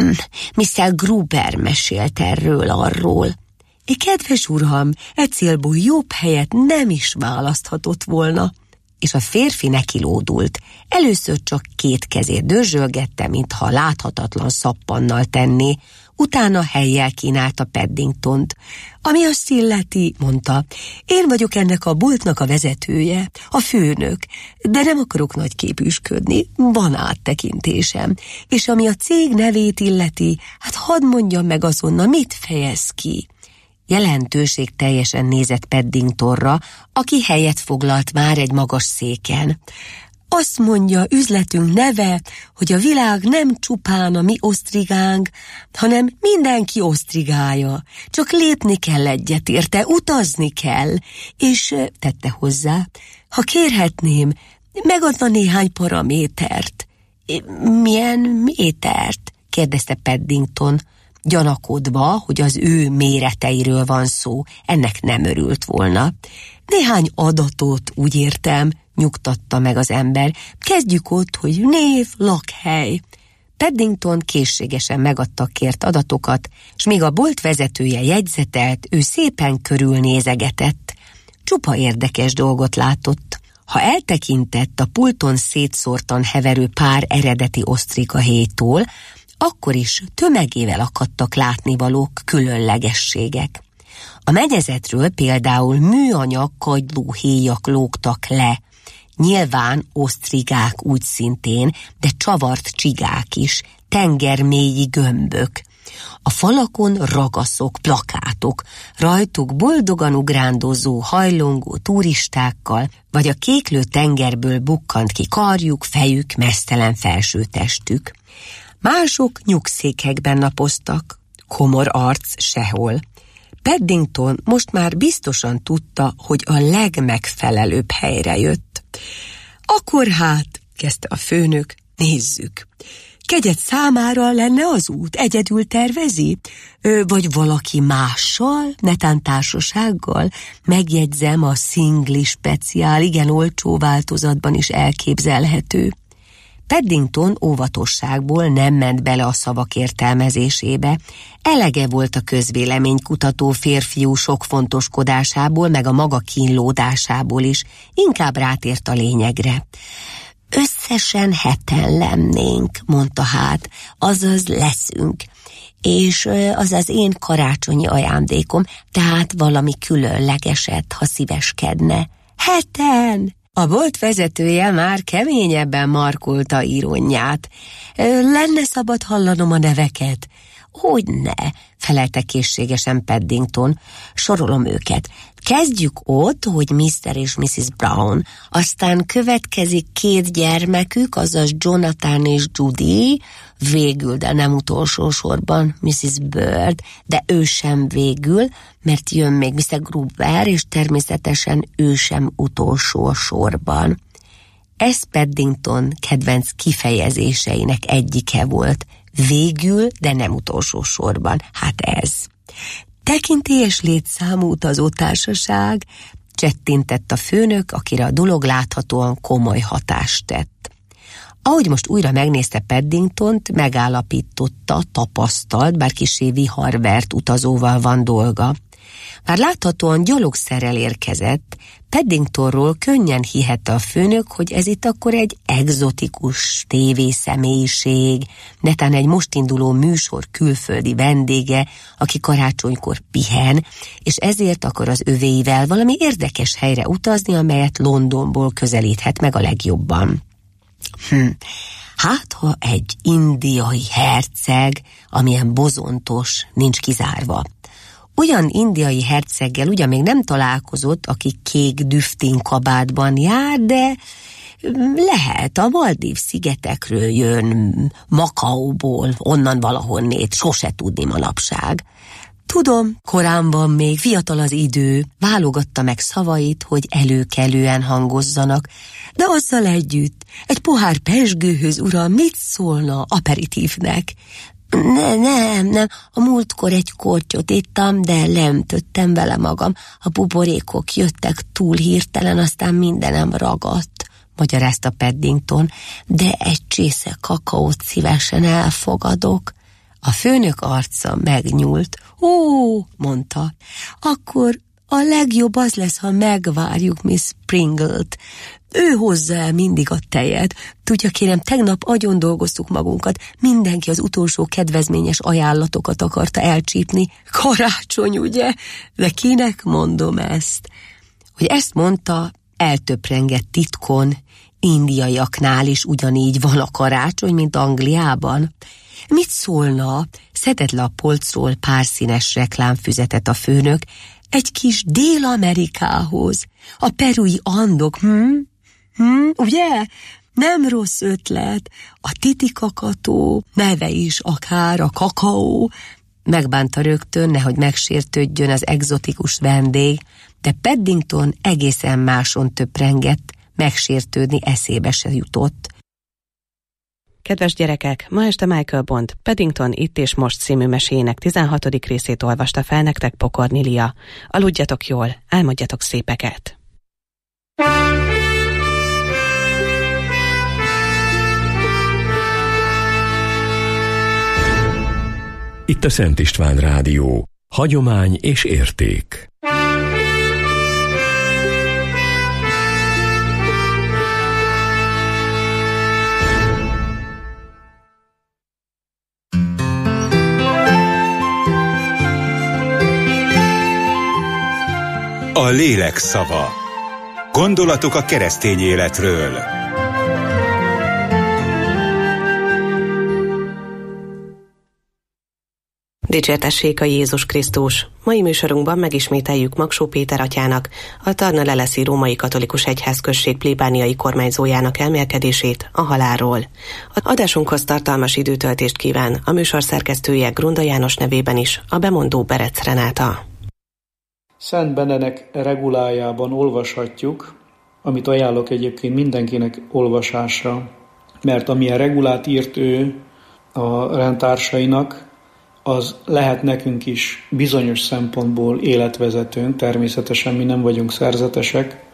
Mr. Gruber mesélt arról. Kedves uram, e célból jobb helyet nem is választhatott volna. És a férfi nekilódult. Először csak két kezét dörzsölgette, mintha láthatatlan szappannal tenné, utána helyjel kínálta Paddingtont. Ami azt illeti, mondta, én vagyok ennek a boltnak a vezetője, a főnök, de nem akarok nagyképűsködni, van áttekintésem. És ami a cég nevét illeti, hát hadd mondjam meg azonnal, mit fejez ki. Jelentőség teljesen nézett Paddingtonra, aki helyet foglalt már egy magas széken. Azt mondja üzletünk neve, hogy a világ nem csupán a mi osztrigánk, hanem mindenki osztrigája. Csak lépni kell egyet érte, utazni kell. És tette hozzá, ha kérhetném, megadna néhány paramétert. Milyen métert? Kérdezte Paddington, gyanakodva, hogy az ő méreteiről van szó, ennek nem örült volna. Néhány adatot, úgy értem, nyugtatta meg az ember. Kezdjük ott, hogy név, lakhely. Paddington készségesen megadta a kért adatokat, s míg a bolt vezetője jegyzetelt, ő szépen körülnézegetett. Csupa érdekes dolgot látott. Ha eltekintett a pulton szétszórtan heverő pár eredeti osztrikahéjtól, akkor is tömegével akadtak látnivalók, különlegességek. A mennyezetről például műanyag kagylóhéjak lógtak le, nyilván osztrigák úgy szintén, de csavart csigák is, tengermélyi gömbök. A falakon ragaszok, plakátok, rajtuk boldogan ugrándozó, hajlongó turistákkal, vagy a kéklő tengerből bukkant ki karjuk, fejük, meztelen felsőtestük. Mások nyugszékekben napoztak, komor arc sehol. Paddington most már biztosan tudta, hogy a legmegfelelőbb helyre jött. Akkor hát, kezdte a főnök, nézzük. Kegyed számára lenne az út? Egyedül tervezi? Vagy valaki mással? Netán társasággal? Megjegyzem, a szingli speciál igen olcsó változatban is elképzelhető. Paddington óvatosságból nem ment bele a szavak értelmezésébe. Elege volt a közvéleménykutató férfiú sok fontoskodásából, meg a maga kínlódásából is. Inkább rátért a lényegre. Összesen 7 lennénk, mondta hát, azaz leszünk. És az az én karácsonyi ajándékom, tehát valami különlegeset, ha szíveskedne. 7! A bolt vezetője már keményebben markolta irónját. Lenne szabad hallanom a neveket? Hogyne, felelte készségesen Paddington. Sorolom őket. Kezdjük ott, hogy Mr. és Mrs. Brown, aztán következik 2 gyermekük, azaz Jonathan és Judy, végül, de nem utolsó sorban Mrs. Bird, de ő sem végül, mert jön még Mr. Gruber, és természetesen ő sem utolsó a sorban. Ez Paddington kedvenc kifejezéseinek egyike volt. Végül, de nem utolsó sorban. Hát ez. Tekintélyes létszámú utazótársaság, csettintett a főnök, akire a dolog láthatóan komoly hatást tett. Ahogy most újra megnézte Paddingtont, megállapította, tapasztalt, bár kissé viharvert utazóval van dolga. Bár láthatóan gyalogszerrel érkezett, Paddingtonról könnyen hihette a főnök, hogy ez itt akkor egy egzotikus tévészemélyiség, netán egy most induló műsor külföldi vendége, aki karácsonykor pihen, és ezért akar az övéivel valami érdekes helyre utazni, amelyet Londonból közelíthet meg a legjobban. Hát, ha egy indiai herceg, amilyen bozontos, nincs kizárva. Olyan indiai herceggel ugyan még nem találkozott, aki kék düftin kabátban jár, de lehet, a Maldív-szigetekről jön, Makaóból, onnan valahonnét, sose tudni manapság. Tudom, korán van még, fiatal az idő, válogatta meg szavait, hogy előkelően hangozzanak, de azzal együtt egy pohár pezsgőhöz, uram, mit szólna aperitívnek? Nem, a múltkor egy kortyot ittam, de leöntöttem vele magam. A buborékok jöttek túl hirtelen, aztán mindenem ragadt, magyarázta Paddington, de egy csésze kakaót szívesen elfogadok. A főnök arca megnyúlt. Ó, mondta, akkor a legjobb az lesz, ha megvárjuk Miss Pringle-t. Ő hozza el mindig a tejet. Tudja, kérem, tegnap agyon dolgoztuk magunkat. Mindenki az utolsó kedvezményes ajánlatokat akarta elcsípni. Karácsony, ugye? De kinek mondom ezt? Hogy ezt mondta, eltöprengett titkon. Indiaiaknál is ugyanígy van a karácsony, mint Angliában. Mit szólna? Szedett le a polcról pár színes reklámfüzetet a főnök. Egy kis Dél-Amerikához. A perui Andok, ugye? Nem rossz ötlet. A Titikakató, neve is akár a kakaó. Megbánta rögtön, nehogy megsértődjön az egzotikus vendég, de Paddington egészen máson töprengett, megsértődni eszébe se jutott. Kedves gyerekek, ma este Michael Bond, Paddington Itt és Most című meséjének 16. részét olvasta fel nektek Pokornilia. Aludjatok jól, álmodjatok szépeket! Itt a Szent István Rádió. Hagyomány és érték. A lélek szava. Gondolatok a keresztény életről. Dicsértessék a Jézus Krisztus! Mai műsorunkban megismételjük Magsó Péter atyának, a Tarna-Leleszi Római Katolikus Egyházközség plébániai kormányzójának elmélkedését a halálról. Az adásunkhoz tartalmas időtöltést kíván a műsor szerkesztője Grunda János nevében is, a bemondó Berec Renáta. Szent Benenek regulájában olvashatjuk, amit ajánlok egyébként mindenkinek olvasásra, mert amilyen regulát írt ő, a rendtársainak, az lehet nekünk is bizonyos szempontból életvezetőnk, természetesen mi nem vagyunk szerzetesek,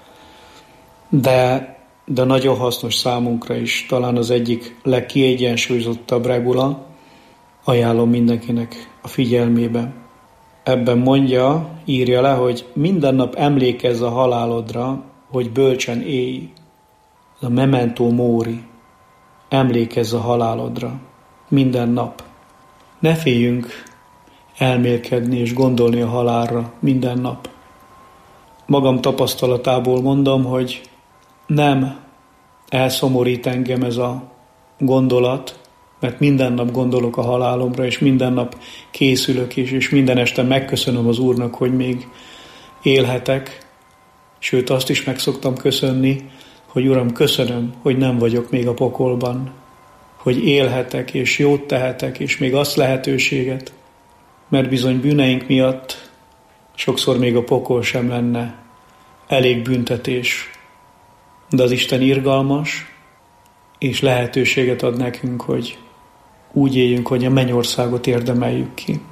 de nagyon hasznos számunkra is, talán az egyik legkiegyensúlyozottabb regula, ajánlom mindenkinek a figyelmébe. Ebben mondja, írja le, hogy minden nap emlékezz a halálodra, hogy bölcsen élj. A memento mori. Emlékezz a halálodra. Minden nap. Ne féljünk elmélkedni és gondolni a halálra minden nap. Magam tapasztalatából mondom, hogy nem elszomorít engem ez a gondolat, mert minden nap gondolok a halálomra, és minden nap készülök is, és minden este megköszönöm az Úrnak, hogy még élhetek. Sőt, azt is meg szoktam köszönni, hogy Uram, köszönöm, hogy nem vagyok még a pokolban, hogy élhetek, és jót tehetek, és még azt lehetőséget, mert bizony bűneink miatt sokszor még a pokol sem lenne elég büntetés. De az Isten irgalmas, és lehetőséget ad nekünk, hogy úgy éljünk, hogy a mennyországot érdemeljük ki.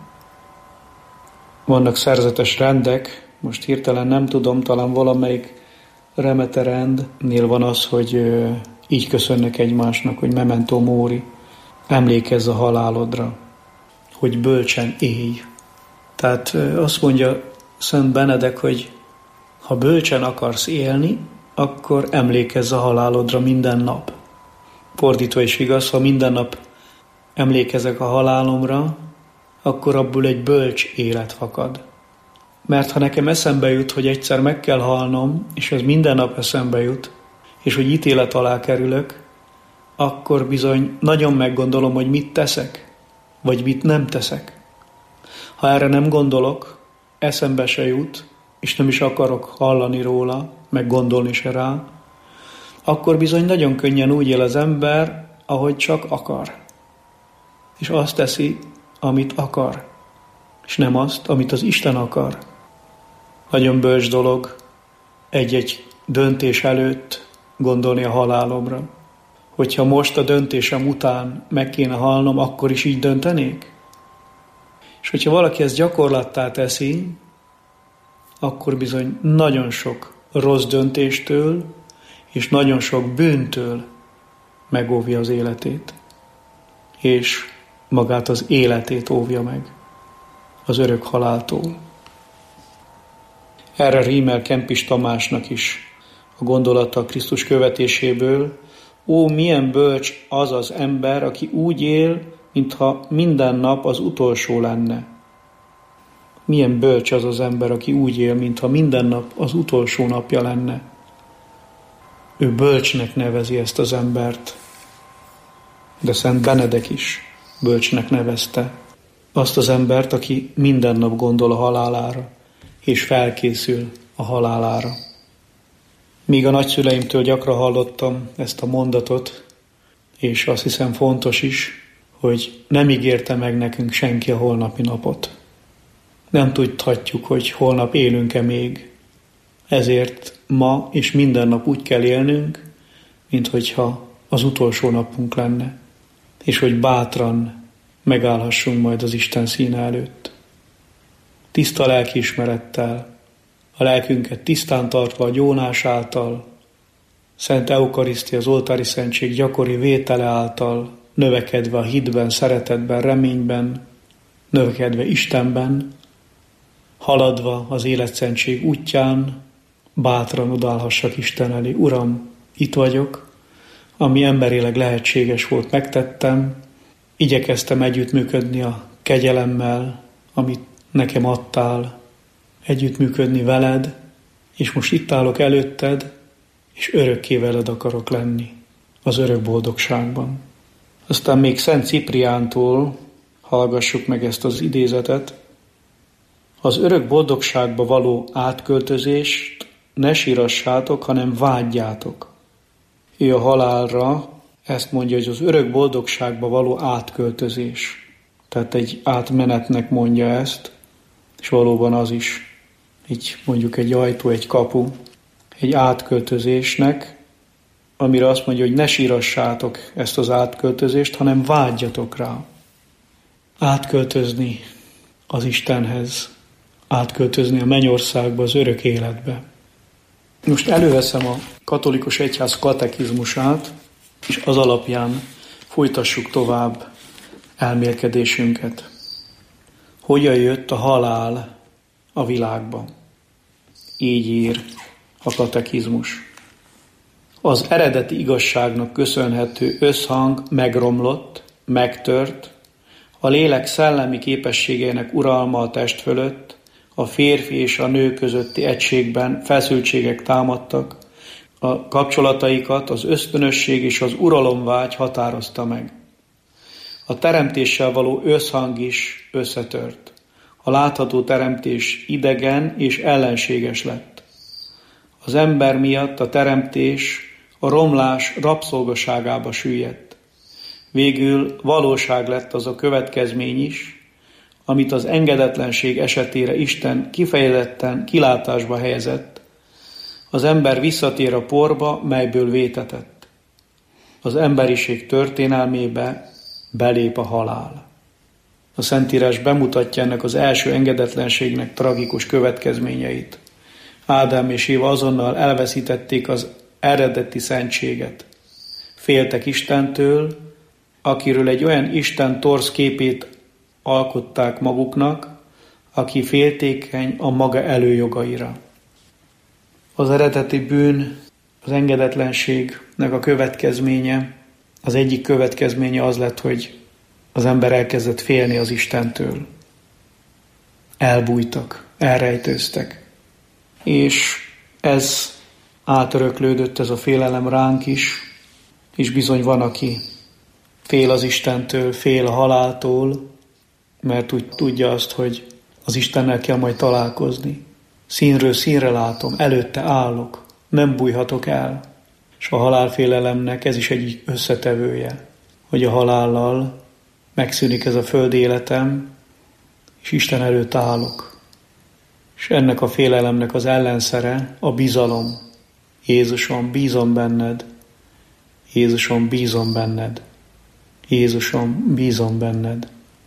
Vannak szerzetes rendek, most hirtelen nem tudom, talán valamelyik remete rendnél van az, hogy így köszönnek egymásnak, hogy memento mori, emlékezz a halálodra, hogy bölcsen élj. Tehát azt mondja Szent Benedek, hogy ha bölcsen akarsz élni, akkor emlékezz a halálodra minden nap. Fordítva is igaz, ha minden nap emlékezek a halálomra, akkor abból egy bölcs élet fakad. Mert ha nekem eszembe jut, hogy egyszer meg kell halnom, és ez minden nap eszembe jut, és hogy ítélet alá kerülök, akkor bizony nagyon meggondolom, hogy mit teszek, vagy mit nem teszek. Ha erre nem gondolok, eszembe se jut, és nem is akarok hallani róla, meg gondolni se rá, akkor bizony nagyon könnyen úgy él az ember, ahogy csak akar. És azt teszi, amit akar, és nem azt, amit az Isten akar. Nagyon bölcs dolog egy-egy döntés előtt gondolni a halálomra. Hogyha most a döntésem után meg kéne halnom, akkor is így döntenék? És hogyha valaki ezt gyakorlattá teszi, akkor bizony nagyon sok rossz döntéstől és nagyon sok bűntől megóvja az életét. És magát az életét óvja meg az örök haláltól. Erre rímel Kempis Tamásnak is a gondolata a Krisztus követéséből: ó, milyen bölcs az az ember, aki úgy él, mintha minden nap az utolsó lenne. Milyen bölcs az az ember, aki úgy él, mintha minden nap az utolsó napja lenne. Ő bölcsnek nevezi ezt az embert, de Szent Benedek is bölcsnek nevezte azt az embert, aki minden nap gondol a halálára, és felkészül a halálára. Míg a nagyszüleimtől gyakran hallottam ezt a mondatot, és azt hiszem fontos is, hogy nem ígérte meg nekünk senki a holnapi napot. Nem tudhatjuk, hogy holnap élünk-e még. Ezért ma és minden nap úgy kell élnünk, minthogyha az utolsó napunk lenne, és hogy bátran megállhassunk majd az Isten színe előtt. Tiszta lelkiismerettel, a lelkünket tisztán tartva a gyónás által, Szent Eukarisztia, az oltári szentség gyakori vétele által, növekedve a hitben, szeretetben, reményben, növekedve Istenben, haladva az életszentség útján, bátran odaállhassak Isten elé. Uram, itt vagyok, ami emberileg lehetséges volt, megtettem, igyekeztem együttműködni a kegyelemmel, amit nekem adtál, együttműködni veled, és most itt állok előtted, és örökké veled akarok lenni az örök boldogságban. Aztán még Szent Cipriántól hallgassuk meg ezt az idézetet. Az örök boldogságba való átköltözést ne sírassátok, hanem vágyjátok. Ő a halálra ezt mondja, hogy az örök boldogságba való átköltözés. Tehát egy átmenetnek mondja ezt, és valóban az is, így mondjuk egy ajtó, egy kapu, egy átköltözésnek, amire azt mondja, hogy ne sírassátok ezt az átköltözést, hanem vágyjatok rá. Átköltözni az Istenhez, átköltözni a mennyországba, az örök életbe. Most előveszem a katolikus egyház katekizmusát, és az alapján folytassuk tovább elmélkedésünket. Hogyan jött a halál a világba? Így ír a katekizmus. Az eredeti igazságnak köszönhető összhang megromlott, megtört, a lélek szellemi képességeinek uralma a test fölött, a férfi és a nő közötti egységben feszültségek támadtak, a kapcsolataikat az ösztönösség és az uralomvágy határozta meg. A teremtéssel való összhang is összetört. A látható teremtés idegen és ellenséges lett. Az ember miatt a teremtés a romlás rabszolgaságába süllyedt. Végül valóság lett az a következmény is, amit az engedetlenség esetére Isten kifejezetten kilátásba helyezett. Az ember visszatér a porba, melyből vétetett. Az emberiség történelmébe belép a halál. A Szentírás bemutatja ennek az első engedetlenségnek tragikus következményeit. Ádám és Éva azonnal elveszítették az eredeti szentséget. Féltek Istentől, akiről egy olyan Isten torz képét alkották maguknak, aki féltékeny a maga előjogaira. Az eredeti bűn, az engedetlenségnek a következménye, az egyik következménye az lett, hogy az ember elkezdett félni az Istentől. Elbújtak, elrejtőztek. És ez átöröklődött, ez a félelem ránk is, és bizony van, aki fél az Istentől, fél a haláltól, mert úgy tudja azt, hogy az Istennel kell majd találkozni. Színről színre látom, előtte állok, nem bújhatok el. És a halálfélelemnek ez is egy összetevője, hogy a halállal megszűnik ez a földi életem, és Isten előtt állok. És ennek a félelemnek az ellenszere a bizalom. Jézusom, bízom benned. Jézusom, bízom benned. Jézusom, bízom benned.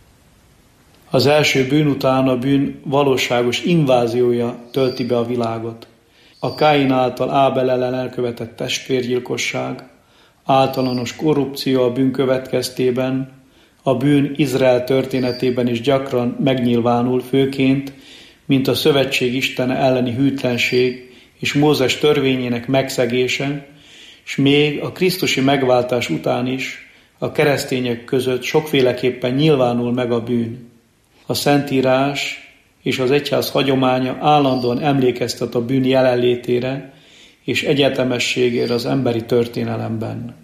Az első bűn után a bűn valóságos inváziója tölti be a világot. A Káin által Ábel ellen elkövetett testvérgyilkosság, általános korrupció a bűn következtében, a bűn Izrael történetében is gyakran megnyilvánul, főként, mint a szövetség Istene elleni hűtlenség és Mózes törvényének megszegése, és még a krisztusi megváltás után is a keresztények között sokféleképpen nyilvánul meg a bűn. A Szentírás és az egyház hagyománya állandóan emlékeztet a bűn jelenlétére és egyetemességére az emberi történelemben.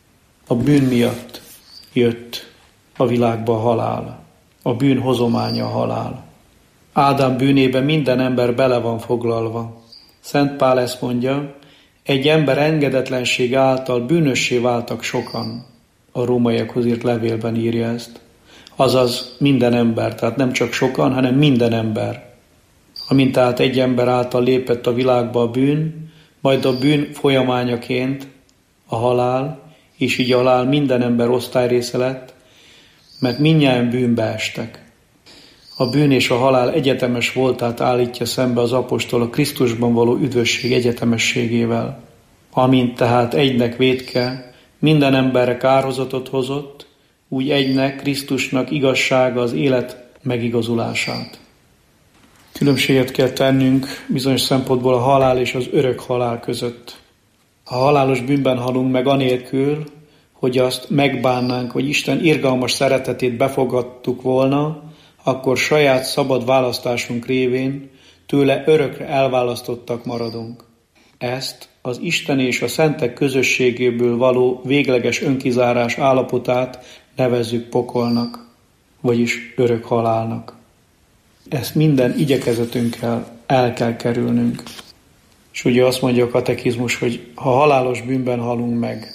A bűn miatt jött a világba a halál. A bűn hozománya a halál. Ádám bűnébe minden ember bele van foglalva. Szent Pál ezt mondja, egy ember engedetlensége által bűnössé váltak sokan. A rómaiakhoz írt levélben írja ezt. Azaz minden ember, tehát nem csak sokan, hanem minden ember. Amint tehát egy ember által lépett a világba a bűn, majd a bűn folyamányaként a halál, és így a halál minden ember osztályrésze lett, mert mindnyájan bűnbe estek. A bűn és a halál egyetemes voltát állítja szembe az apostol a Krisztusban való üdvösség egyetemességével. Amint tehát egynek vétke minden emberre kárhozatot hozott, úgy egynek, Krisztusnak igazsága az élet megigazulását. Különbséget kell tennünk bizonyos szempontból a halál és az örök halál között. Ha halálos bűnben halunk meg anélkül, hogy azt megbánnánk, hogy Isten irgalmas szeretetét befogadtuk volna, akkor saját szabad választásunk révén tőle örökre elválasztottak maradunk. Ezt az Isten és a szentek közösségéből való végleges önkizárás állapotát nevezzük pokolnak, vagyis örök halálnak. Ezt minden igyekezetünkkel el kell kerülnünk. És ugye azt mondja a katekizmus, hogy ha halálos bűnben halunk meg,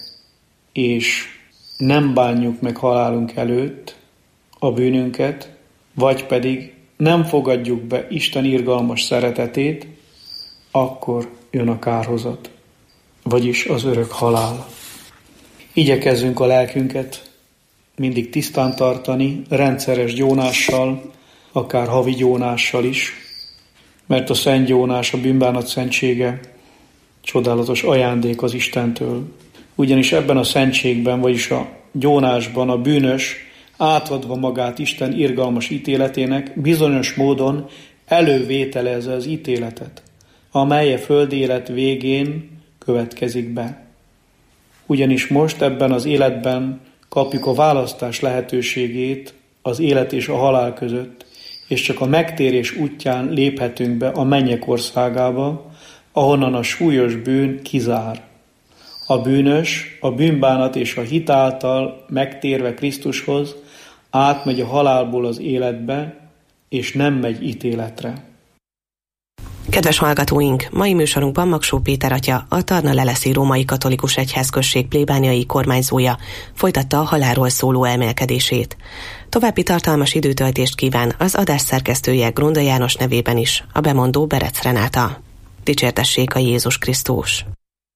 és nem bánjuk meg halálunk előtt a bűnünket, vagy pedig nem fogadjuk be Isten irgalmas szeretetét, akkor jön a kárhozat. vagyis az örök halál. Igyekezzünk a lelkünket mindig tisztán tartani, rendszeres gyónással, akár havi gyónással is, mert a szent gyónás, a bűnbánat szentsége csodálatos ajándék az Istentől. Ugyanis ebben a szentségben, vagyis a gyónásban a bűnös átadva magát Isten irgalmas ítéletének bizonyos módon elővételezze az ítéletet, amely a földi élet végén következik be. Ugyanis most ebben az életben kapjuk a választás lehetőségét az élet és a halál között, és csak a megtérés útján léphetünk be a mennyek országába, ahonnan a súlyos bűn kizár. A bűnös, a bűnbánat és a hit által megtérve Krisztushoz átmegy a halálból az életbe, és nem megy ítéletre. Kedves hallgatóink, mai műsorunkban Magsó Péter atya, a Tarna-Leleszi Római Katolikus Egyházközség plébániai kormányzója folytatta a halálról szóló elmélkedését. További tartalmas időtöltést kíván az adás szerkesztője Grunda János nevében is, a bemondó Berec Renáta. Dicsértessék a Jézus Krisztus!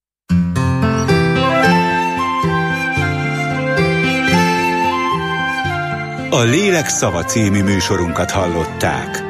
A Lélek szava című műsorunkat hallották.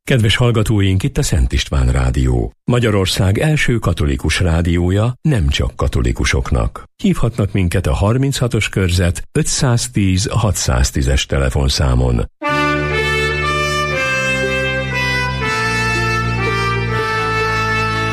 Kedves hallgatóink, itt a Szent István Rádió. Magyarország első katolikus rádiója, nem csak katolikusoknak. Hívhatnak minket a 36-os körzet 510-610-es telefonszámon.